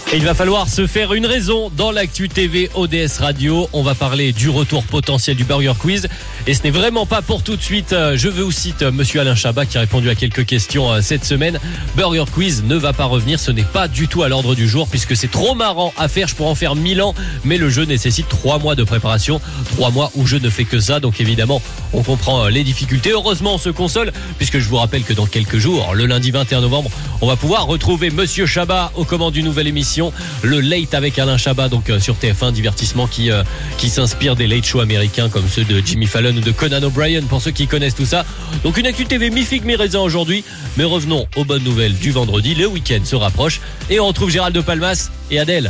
Et il va falloir se faire une raison dans l'actu TV ODS Radio. On va parler du retour potentiel du Burger Quiz. Et ce n'est vraiment pas pour tout de suite. Je vous cite monsieur Alain Chabat qui a répondu à quelques questions cette semaine. Burger Quiz ne va pas revenir. Ce n'est pas du tout à l'ordre du jour puisque c'est trop marrant à faire. Je pourrais en faire 1000 ans. Mais le jeu nécessite 3 mois de préparation. 3 mois où je ne fais que ça. Donc évidemment, on comprend les difficultés. Heureusement, on se console puisque je vous rappelle que dans quelques jours, le lundi 21 novembre, on va pouvoir retrouver monsieur Chabat aux commandes d'une nouvelle émission. Le Late avec Alain Chabat, donc sur TF1, divertissement qui s'inspire des late shows américains comme ceux de Jimmy Fallon ou de Conan O'Brien, pour ceux qui connaissent tout ça. Donc une actu TV mi-figue mi-raisin aujourd'hui, mais revenons aux bonnes nouvelles du vendredi. Le week-end se rapproche et on retrouve Gérald de Palmas et Adèle.